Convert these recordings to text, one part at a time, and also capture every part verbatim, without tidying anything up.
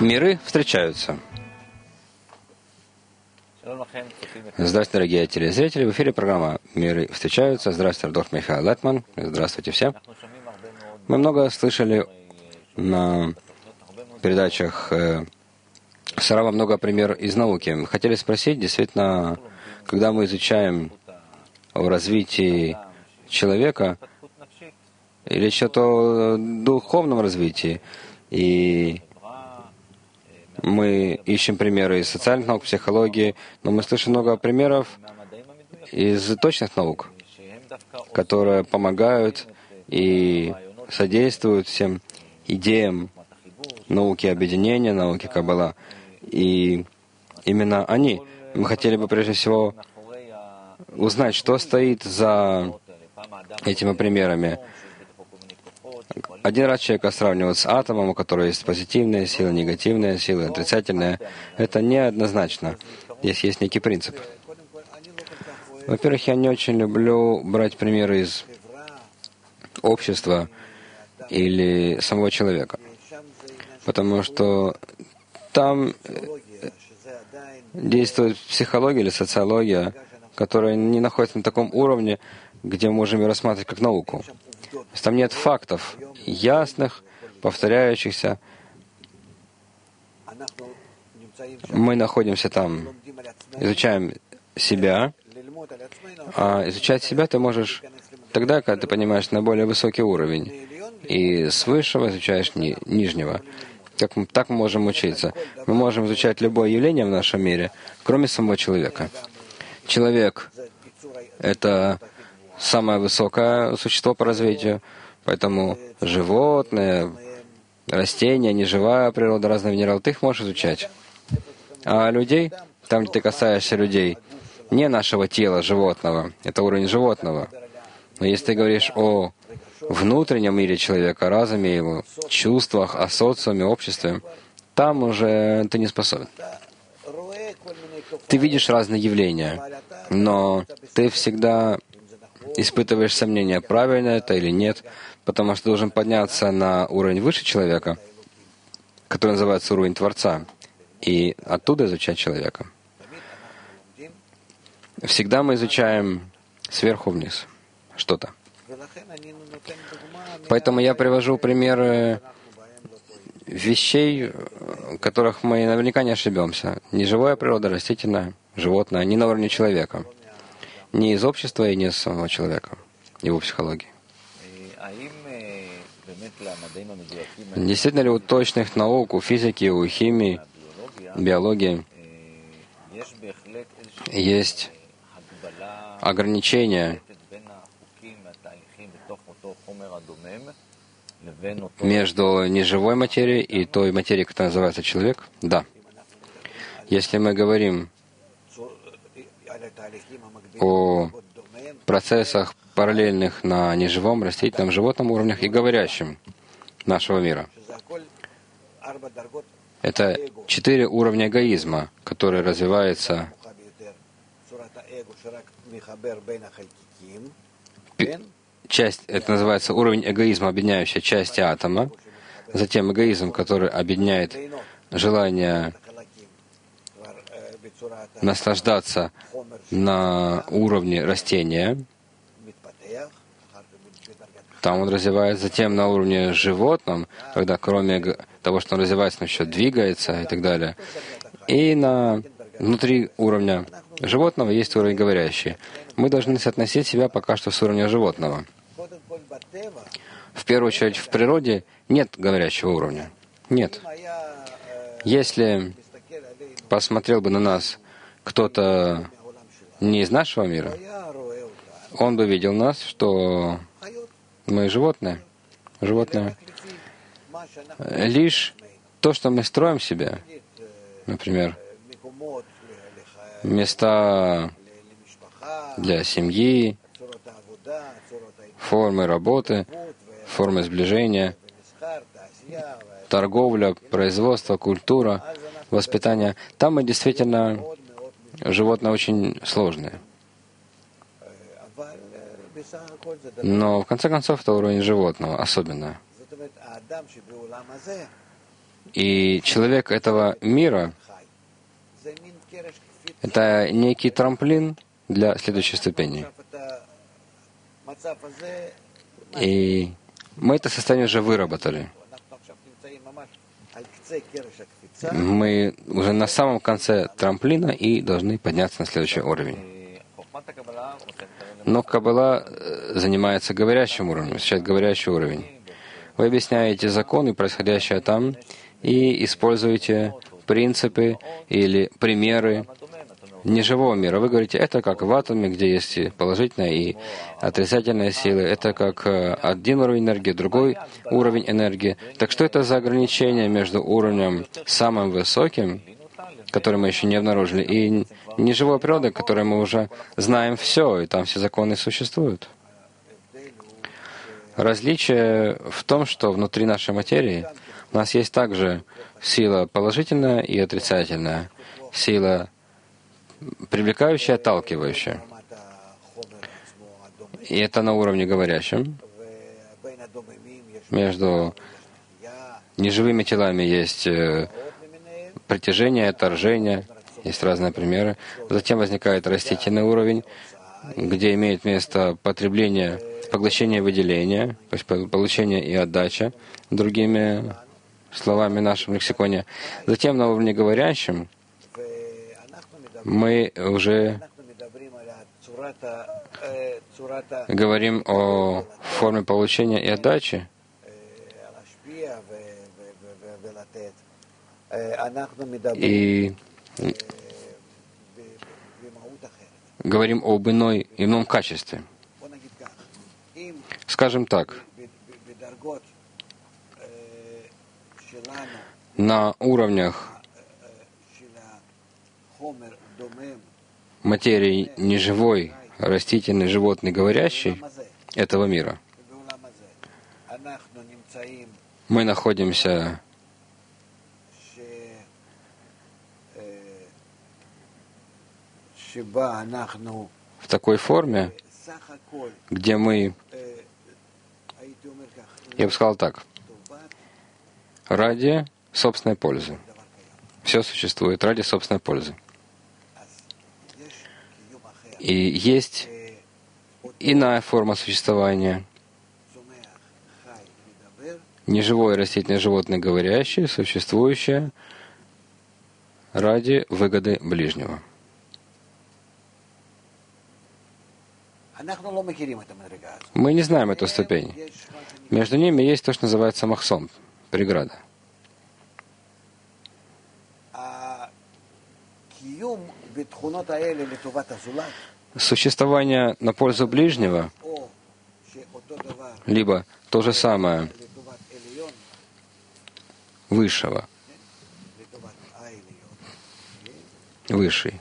Миры встречаются. Здравствуйте, дорогие телезрители. В эфире программа «Миры встречаются». Здравствуйте, доктор Михаил Летман. Здравствуйте все. Мы много слышали на передачах э, Сарава много примеров из науки. Хотели спросить, действительно, когда мы изучаем о развитии человека, речь идет о духовном развитии, и мы ищем примеры из социальных наук, психологии, но мы слышим много примеров из точных наук, которые помогают и содействуют всем идеям науки объединения, науки Каббала. И именно они. Мы хотели бы прежде всего узнать, что стоит за этими примерами. Один раз человека сравнивают с атомом, у которого есть позитивные силы, негативные силы, отрицательные. Это неоднозначно. Здесь есть некий принцип. Во-первых, я не очень люблю брать примеры из общества или самого человека, потому что там действует психология или социология, которая не находится на таком уровне, где мы можем ее рассматривать как науку. То есть там нет фактов ясных, повторяющихся. Мы находимся там, изучаем себя, а изучать себя ты можешь тогда, когда ты понимаешь на более высокий уровень, и с высшего изучаешь ни, нижнего. Как мы, так мы можем учиться. Мы можем изучать любое явление в нашем мире, кроме самого человека. Человек — это самое высокое существо по развитию, поэтому животные, растения, неживая природа, разные минералы, ты их можешь изучать. А людей, там, где ты касаешься людей, не нашего тела животного, это уровень животного. Но если ты говоришь о внутреннем мире человека, разуме его, чувствах, о социуме, обществе, там уже ты не способен. Ты видишь разные явления, но ты всегда испытываешь сомнения, правильно это или нет, потому что ты должен подняться на уровень выше человека, который называется уровень Творца, и оттуда изучать человека. Всегда мы изучаем сверху вниз что-то. Поэтому я привожу примеры вещей, в которых мы наверняка не ошибемся. Не живая природа, растительная, животное, не на уровне человека. Не из общества и не из самого человека, его психологии. Действительно ли у точных наук, у физики, у химии, биологии есть ограничения между неживой материей и той материей, которая называется человек? Да. Если мы говорим о процессах параллельных на неживом, растительном, животном уровнях и говорящем нашего мира, это четыре уровня эгоизма, которые развиваются. Часть, это называется уровень эгоизма, объединяющий части атома. Затем эгоизм, который объединяет желание наслаждаться на уровне растения. Там он развивается. Затем на уровне животном, когда кроме того, что он развивается, он еще двигается и так далее. И на внутри уровня животного есть уровень говорящий. Мы должны соотносить себя пока что с уровнем животного. В первую очередь, в природе нет говорящего уровня. Нет. Если посмотрел бы на нас кто-то не из нашего мира, он бы видел нас, что мы животные. Животные. Лишь то, что мы строим себе, например, места для семьи, формы работы, формы сближения, торговля, производство, культура, воспитание. Там мы действительно животные очень сложные. Но в конце концов это уровень животного особенно. И человек этого мира — это некий трамплин для следующей ступени. И мы это состояние уже выработали. Мы уже на самом конце трамплина и должны подняться на следующий уровень. Но Каббала занимается говорящим уровнем, изучает говорящий уровень. Вы объясняете законы, происходящие там, и используете принципы или примеры неживого мира. Вы говорите, это как в атоме, где есть и положительная и отрицательная силы. Это как один уровень энергии, другой уровень энергии. Так что это за ограничение между уровнем самым высоким, который мы еще не обнаружили, и неживой природой, которой мы уже знаем все, и там все законы существуют? Различие в том, что внутри нашей материи у нас есть также сила положительная и отрицательная, сила привлекающая, отталкивающая. И это на уровне говорящем. Между неживыми телами есть притяжение, отторжение, есть разные примеры. Затем возникает растительный уровень, где имеет место потребление, поглощение, выделение, то есть получение и отдача, другими словами в нашем лексиконе. Затем на уровне говорящем мы уже говорим о форме получения и отдачи. И говорим об иной, ином качестве. Скажем так, на уровнях материи неживой, растительной, животной, говорящей этого мира, мы находимся в такой форме, где мы, я бы сказал так, ради собственной пользы. Все существует ради собственной пользы. И есть иная форма существования, неживое растительное животное, говорящее, существующее ради выгоды ближнего. Мы не знаем эту ступень. Между ними есть то, что называется махсом, преграда. Существование на пользу ближнего, либо то же самое высшего, высший.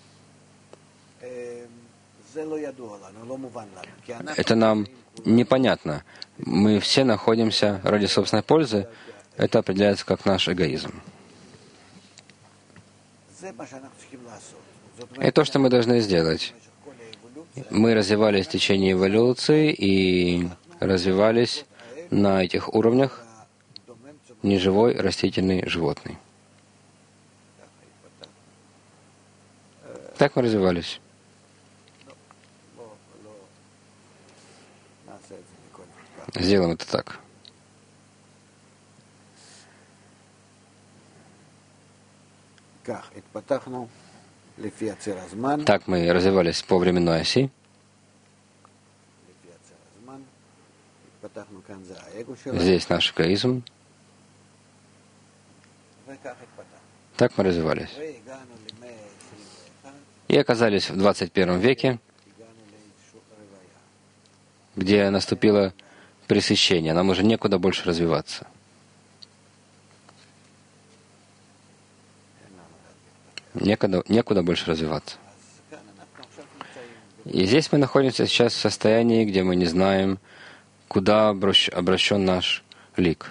Это нам непонятно. Мы все находимся ради собственной пользы. Это определяется как наш эгоизм. И то, что мы должны сделать. Мы развивались в течение эволюции и развивались на этих уровнях неживой, растительный, животный. Так мы развивались. Сделаем это так. Так мы развивались по временной оси. Здесь наш эгоизм. Так мы развивались. И оказались в двадцать первом веке, где наступило пресыщение. Нам уже некуда больше развиваться. Некуда, некуда больше развиваться. И здесь мы находимся сейчас в состоянии, где мы не знаем, куда обращен наш лик.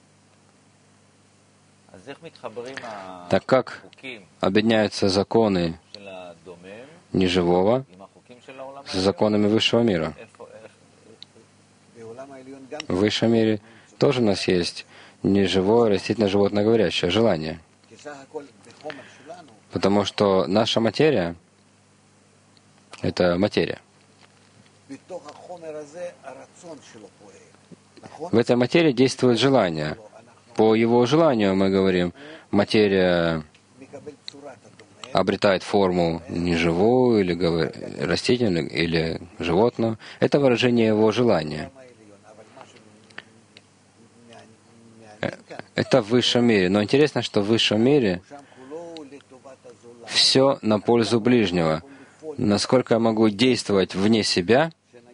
Так как объединяются законы неживого с законами высшего мира? В высшем мире тоже у нас есть неживое, растительное, животное, говорящее, желание. Потому что наша материя — это материя. В этой материи действует желание. По его желанию, мы говорим, материя обретает форму неживую, или говор... растительную, или животную. Это выражение его желания. Это в высшем мире. Но интересно, что в высшем мире все на пользу ближнего. Насколько я могу действовать вне себя,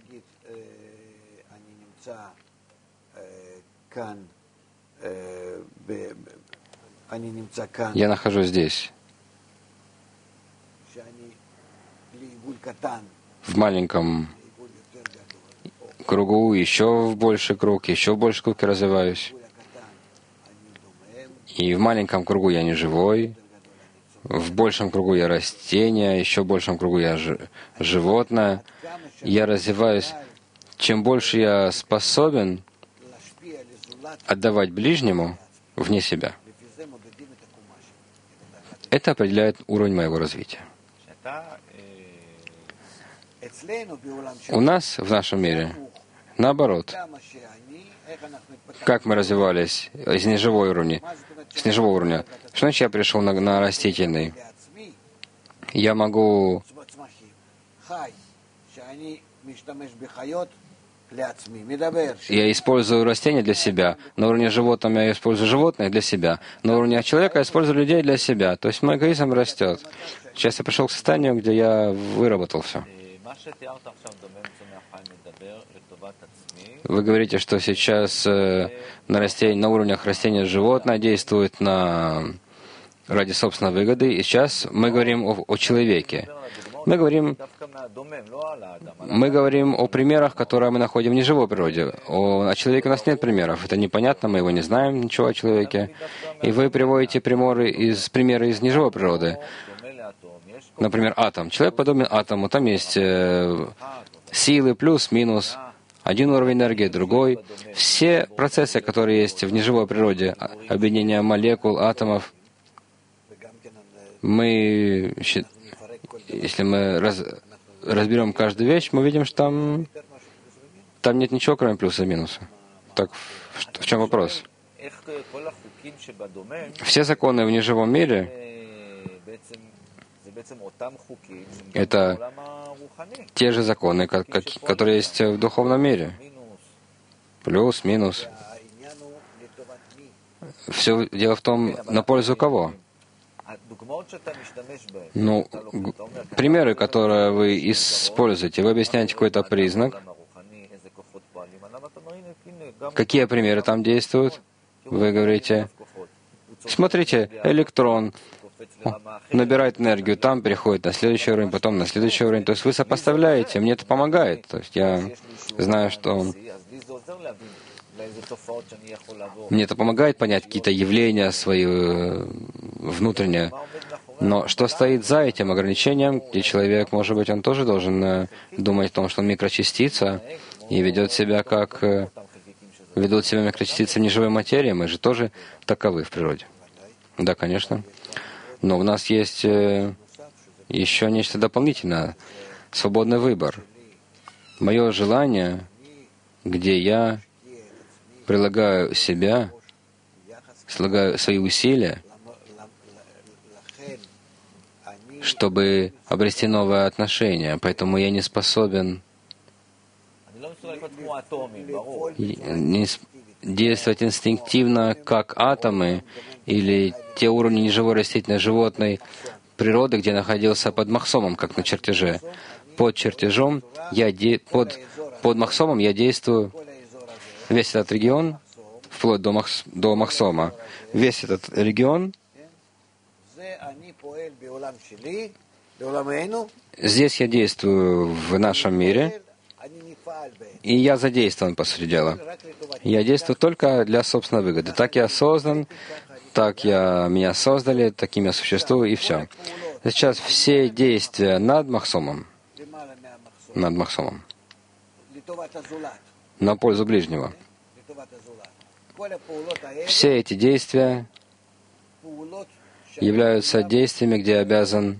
я нахожусь здесь, в маленьком кругу, еще в больший круг, еще в больший круг я развиваюсь. И в маленьком кругу я не живой, в большем кругу я растение, еще в большем кругу я ж... животное. Я развиваюсь. Чем больше я способен отдавать ближнему вне себя, это определяет уровень моего развития. У нас, в нашем мире, наоборот. Как мы развивались из неживого уровня? С неживого уровня. Что значит я пришел на, на растительный? Я могу Я использую растения для себя. На уровне животного я использую животные для себя. На уровне человека я использую людей для себя. То есть мой эгоизм растет. Сейчас я пришел к состоянию, где я выработал все. Вы говорите, что сейчас э, на, растень... на уровнях растения животное действует на... ради собственной выгоды. И сейчас мы говорим о, о человеке. Мы говорим, мы говорим о примерах, которые мы находим в неживой природе. О, о человеке у нас нет примеров. Это непонятно, мы его не знаем, ничего о человеке. И вы приводите примеры из, примеры из неживой природы. Например, атом. Человек подобен атому. Там есть э, силы, плюс, минус. Один уровень энергии, другой. Все процессы, которые есть в неживой природе, объединение молекул, атомов, мы, если мы раз, разберем каждую вещь, мы видим, что там, там нет ничего, кроме плюса и минуса. Так в, в чем вопрос? Все законы в неживом мире — это те же законы, как, как, которые есть в духовном мире. Плюс, минус. Все дело в том, на пользу кого? Ну, примеры, которые вы используете, вы объясняете какой-то признак. Какие примеры там действуют? Вы говорите, смотрите, электрон набирает энергию, там переходит на следующий уровень, потом на следующий уровень. То есть вы сопоставляете, мне это помогает. То есть я знаю, что мне это помогает понять какие-то явления свои внутренние. Но что стоит за этим ограничением, где человек, может быть, он тоже должен думать о том, что он микрочастица и ведет себя как ведут себя микрочастицы неживой материи, мы же тоже таковы в природе. Да, конечно. Но у нас есть еще нечто дополнительное, свободный выбор. Мое желание, где я прилагаю себя, слагаю свои усилия, чтобы обрести новое отношение. Поэтому я не способен действовать инстинктивно, как атомы, или те уровни неживой растительной животной природы, где я находился под Махсомом, как на чертеже. Под чертежом, я де... под, под Махсомом я действую весь этот регион, вплоть до, Махс... до Махсома. Весь этот регион, здесь я действую в нашем мире, и я задействован, по сути дела. Я действую только для собственной выгоды. Так я создан, так я, меня создали, таким я существую, и все. Сейчас все действия над Махсомом, над Махсомом, на пользу ближнего. Все эти действия являются действиями, где я обязан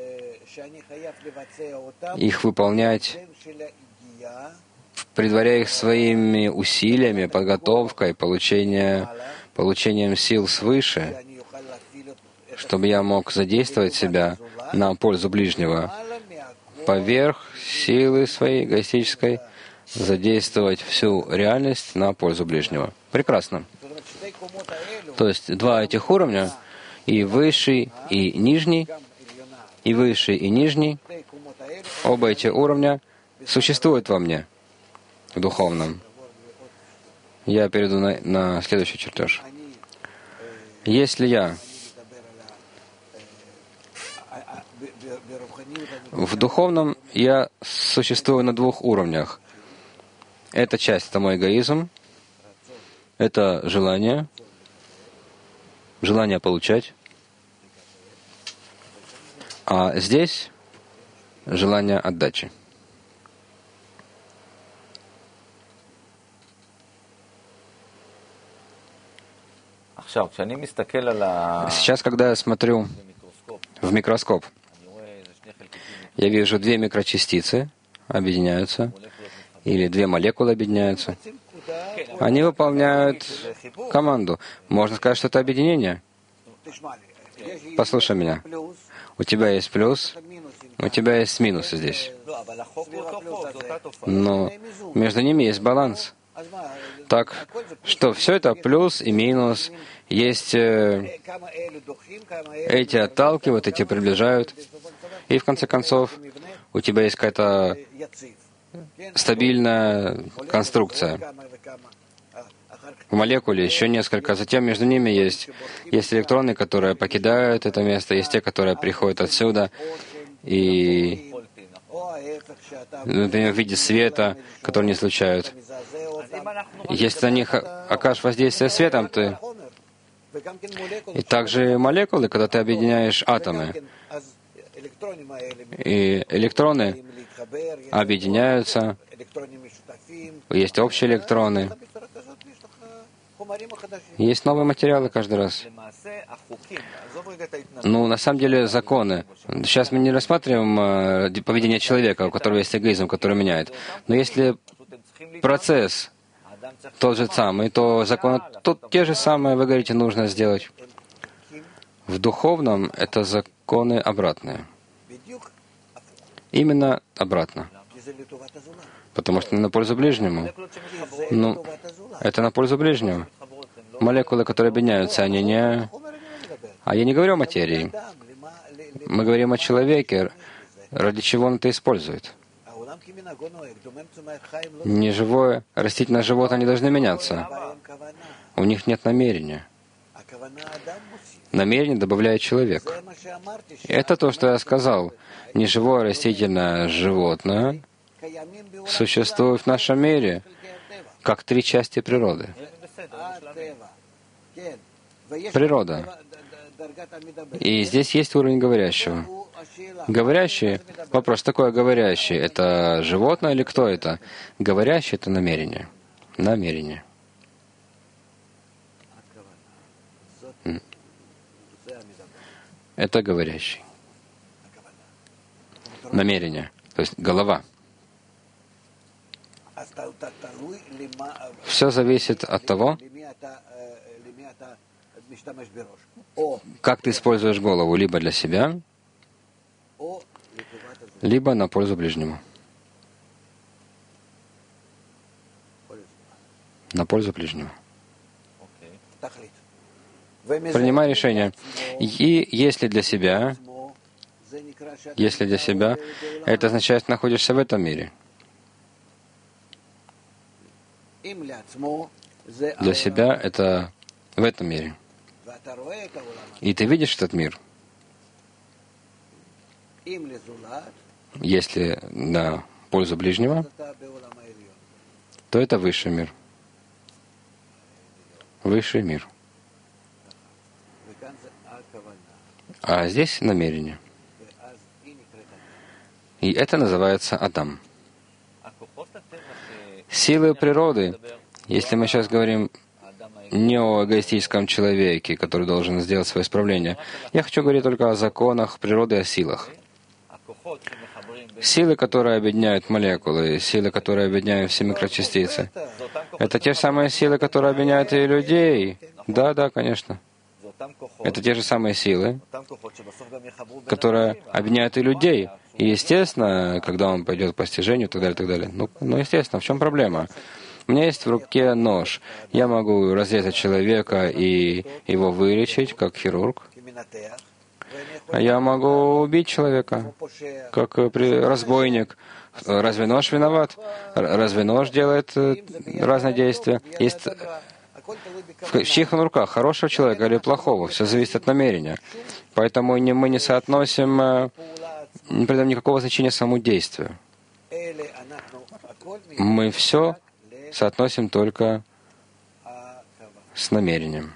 их выполнять, предваряя их своими усилиями, подготовкой, получения, получением сил свыше, чтобы я мог задействовать себя на пользу ближнего, поверх силы своей эгоистической, задействовать всю реальность на пользу ближнего. Прекрасно. То есть два этих уровня, и высший, и нижний, и высший, и нижний, оба эти уровня существуют во мне, в духовном. Я перейду на, на следующий чертеж. Если я в духовном, я существую на двух уровнях. Эта часть — это мой эгоизм, это желание, желание получать. А здесь желание отдачи. Сейчас, когда я смотрю в микроскоп, я вижу две микрочастицы объединяются, или две молекулы объединяются. Они выполняют команду. Можно сказать, что это объединение. Послушай меня. У тебя есть плюс, у тебя есть минусы здесь. Но между ними есть баланс. Так что все это плюс и минус. Есть э, эти отталкивают, эти приближают. И в конце концов у тебя есть какая-то стабильная конструкция. В молекуле еще несколько, затем между ними есть, есть электроны, которые покидают это место, есть те, которые приходят отсюда, и, например, в виде света, который не излучают. Если на них окажешь воздействие светом, ты... И также молекулы, когда ты объединяешь атомы, и электроны объединяются, есть общие электроны, есть новые материалы каждый раз. Ну, на самом деле, законы. Сейчас мы не рассматриваем э, поведение человека, у которого есть эгоизм, который меняет. Но если процесс тот же самый, то законы тут те же самые, вы говорите, нужно сделать. В духовном это законы обратные. Именно обратно. Потому что на пользу ближнему. Ну, это на пользу ближнему. Молекулы, которые объединяются, они не... А я не говорю о материи. Мы говорим о человеке, ради чего он это использует. Неживое, растительное животное не должны меняться. У них нет намерения. Намерение добавляет человек. Это то, что я сказал. Неживое, растительное животное существует в нашем мире как три части природы. Природа. И здесь есть уровень говорящего. Говорящий, вопрос такой, говорящий, это животное или кто это? Говорящий — это намерение. Намерение. Это говорящий. Намерение. То есть голова. Все зависит от того, как ты используешь голову, либо для себя, либо на пользу ближнему. На пользу ближнему. Принимай решение. И если для себя, если для себя, это означает, что находишься в этом мире. Для себя это в этом мире. И ты видишь этот мир. Если на пользу ближнего, то это высший мир. Высший мир. А здесь намерение. И это называется Адам. Силы природы, если мы сейчас говорим не о эгоистическом человеке, который должен сделать свое исправление. Я хочу говорить только о законах природы и о силах. Силы, которые объединяют молекулы, силы, которые объединяют все микрочастицы, это те же самые силы, которые объединяют и людей. Да, да, конечно. Это те же самые силы, которые объединяют и людей. И, естественно, когда он пойдет к постижению и так далее, так далее. Ну, ну, естественно, в чем проблема? У меня есть в руке нож. Я могу разрезать человека и его вылечить, как хирург. А я могу убить человека, как разбойник. Разве нож виноват? Разве нож делает разные действия? Есть в чьих он руках, хорошего человека или плохого? Все зависит от намерения. Поэтому мы не соотносим, не придаем никакого значения самому действию. Мы все соотносим только с намерением.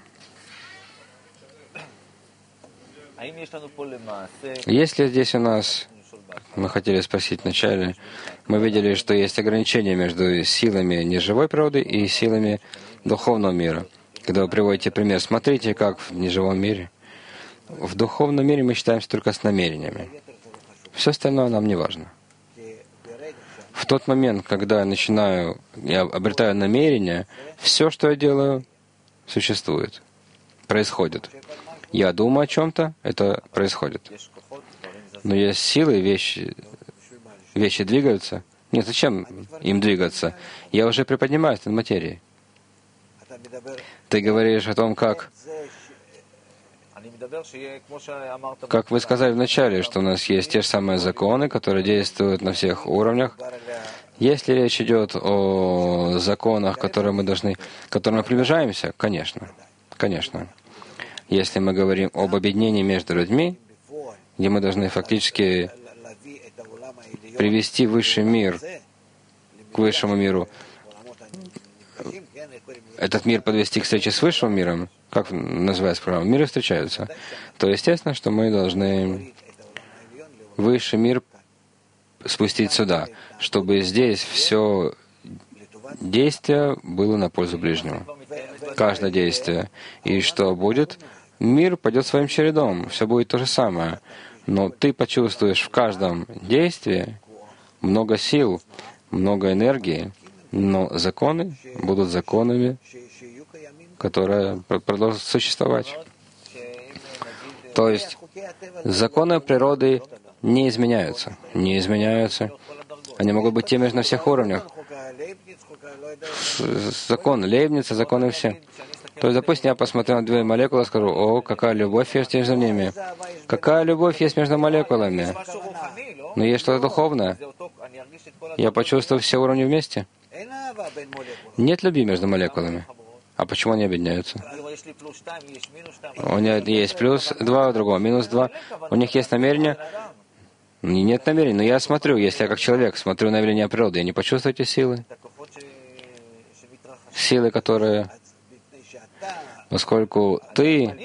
Если здесь у нас, мы хотели спросить вначале, мы видели, что есть ограничения между силами неживой природы и силами духовного мира. Когда вы приводите пример, смотрите, как в неживом мире. В духовном мире мы считаемся только с намерениями. Все остальное нам не важно. В тот момент, когда я начинаю, я обретаю намерение, все, что я делаю, существует, происходит. Я думаю о чем-то, это происходит. Но есть силы, вещи, вещи двигаются. Нет, зачем им двигаться? Я уже приподнимаюсь над материей. Ты говоришь о том, как, как вы сказали вначале, что у нас есть те же самые законы, которые действуют на всех уровнях. Если речь идет о законах, которые мы должны, к которым мы приближаемся, конечно, конечно. Если мы говорим об объединении между людьми, где мы должны фактически привести высший мир к высшему миру, этот мир подвести к встрече с высшим миром, как называется программа, миры встречаются, то естественно, что мы должны высший мир спустить сюда, чтобы здесь все действие было на пользу ближнего. Каждое действие. И что будет? Мир пойдет своим чередом, все будет то же самое. Но ты почувствуешь в каждом действии много сил, много энергии, но законы будут законами, которые продолжат существовать. То есть законы природы не изменяются. Не изменяются. Они могут быть теми же на всех уровнях. Законы Лейбница, законы все. То есть, допустим, я посмотрю на две молекулы и скажу: о, какая любовь есть между ними. Какая любовь есть между молекулами. Но есть что-то духовное. Я почувствую все уровни вместе. Нет любви между молекулами. А почему они объединяются? У них есть плюс два, у другого минус два. У них есть намерение. Нет намерений. Но я смотрю, если я как человек смотрю на явление природы, я не почувствую эти силы. Силы, которые... Поскольку ты,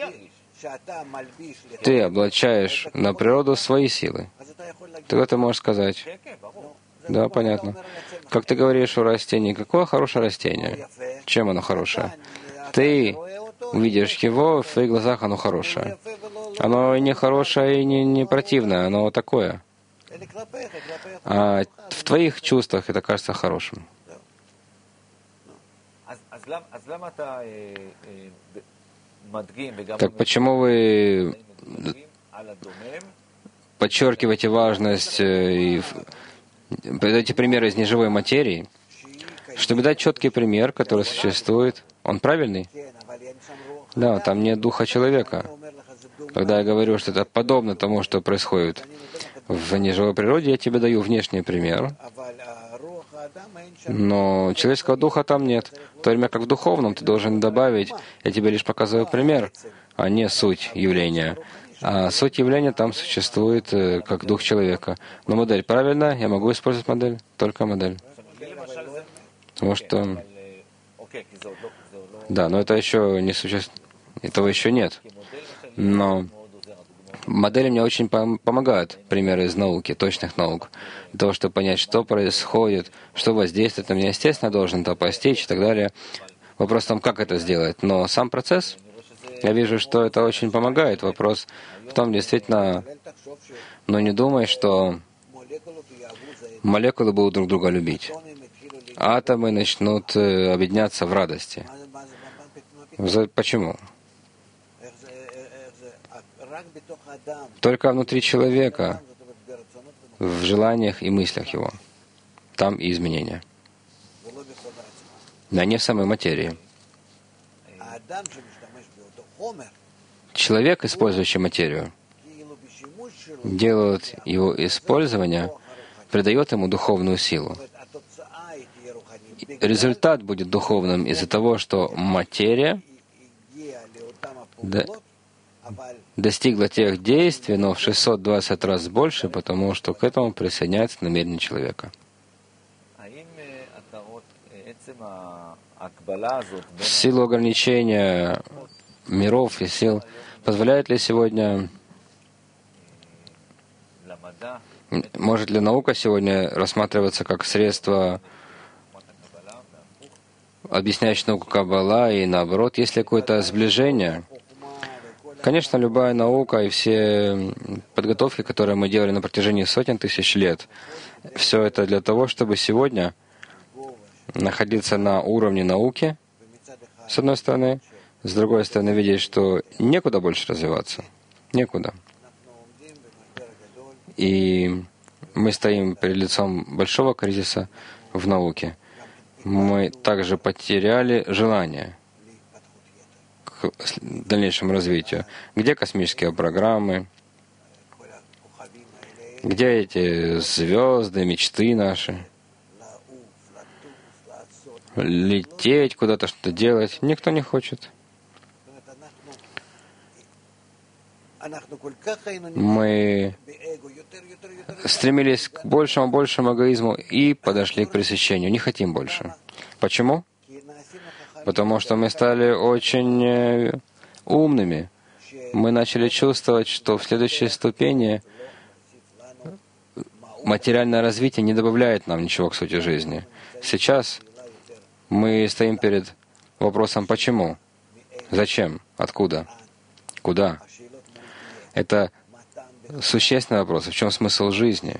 ты облачаешь на природу свои силы, тогда ты можешь сказать: да, понятно. Как ты говоришь о растении, какое хорошее растение? Чем оно хорошее? Ты увидишь его, в твоих глазах оно хорошее. Оно не хорошее и не, не противное, оно такое. А в твоих чувствах это кажется хорошим. Так почему вы подчеркиваете важность и даете примеры из неживой материи, чтобы дать четкий пример, который существует? Он правильный? Да, там нет духа человека. Когда я говорю, что это подобно тому, что происходит в неживой природе, я тебе даю внешний пример, но человеческого духа там нет. В то время как в духовном ты должен добавить, я тебе лишь показываю пример, а не суть явления. А суть явления там существует как дух человека. Но модель правильная, я могу использовать модель, только модель. Потому что... Да, но это еще не существует, этого еще нет. Но модели мне очень помогают, примеры из науки, точных наук, для того, чтобы понять, что происходит, что воздействует на меня. Естественно, я должен это постичь и так далее. Вопрос в том, как это сделать. Но сам процесс, я вижу, что это очень помогает. Вопрос в том, действительно, но не думай, что молекулы будут друг друга любить. Атомы начнут объединяться в радости. Почему? Только внутри человека, в желаниях и мыслях его. Там и изменения. А не в самой материи. Человек, использующий материю, делает его использование, придает ему духовную силу. Результат будет духовным из-за того, что материя до, достигла тех действий, но в шестьсот двадцать раз больше, потому что к этому присоединяется намерение человека. В силу ограничения миров и сил, позволяет ли сегодня, может ли наука сегодня рассматриваться как средство, объясняющее науку Каббала, и наоборот, есть ли какое-то сближение? Конечно, любая наука и все подготовки, которые мы делали на протяжении сотен тысяч лет, все это для того, чтобы сегодня находиться на уровне науки, с одной стороны, с другой стороны, видеть, что некуда больше развиваться. Некуда. И мы стоим перед лицом большого кризиса в науке. Мы также потеряли желание к дальнейшему развитию. Где космические программы? Где эти звезды, мечты наши? Лететь, куда-то что-то делать. Никто не хочет. Мы стремились к большему, большему эгоизму и подошли к пресыщению. Не хотим больше. Почему? Потому что мы стали очень умными. Мы начали чувствовать, что в следующей ступени материальное развитие не добавляет нам ничего к сути жизни. Сейчас мы стоим перед вопросом «почему?», «зачем?», «откуда?», «куда?». Это существенный вопрос. В чем смысл жизни?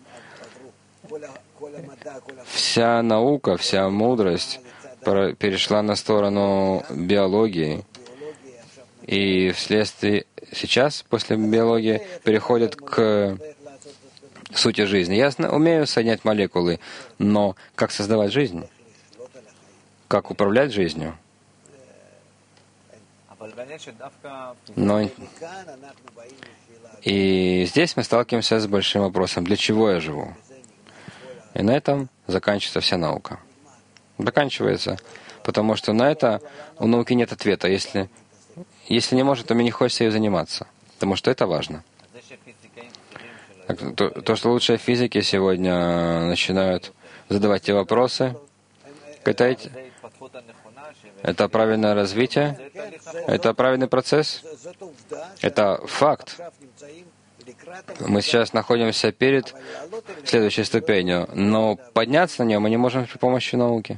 Вся наука, вся мудрость перешла на сторону биологии. И вследствие сейчас, после биологии, переходит к сути жизни. Я умею соединять молекулы, но как создавать жизнь? Как управлять жизнью? Но и здесь мы сталкиваемся с большим вопросом, для чего я живу? И на этом заканчивается вся наука. Заканчивается, потому что на это у науки нет ответа. Если, если не может, то мне не хочется ее заниматься, потому что это важно. То, то что лучшие физики сегодня начинают задавать те вопросы, это, это правильное развитие, это правильный процесс, это факт. Мы сейчас находимся перед следующей ступенью, но подняться на нее мы не можем при помощи науки.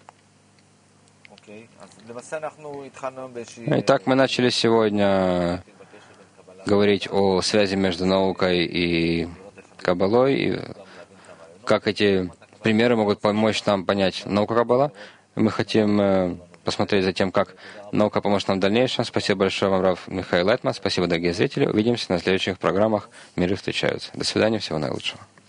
Итак, мы начали сегодня говорить о связи между наукой и Каббалой, и как эти примеры могут помочь нам понять науку Каббала. Мы хотим посмотреть за тем, как наука поможет нам в дальнейшем. Спасибо большое вам, Рав Михаил Лайтман. Спасибо, дорогие зрители. Увидимся на следующих программах. Миры встречаются. До свидания. Всего наилучшего.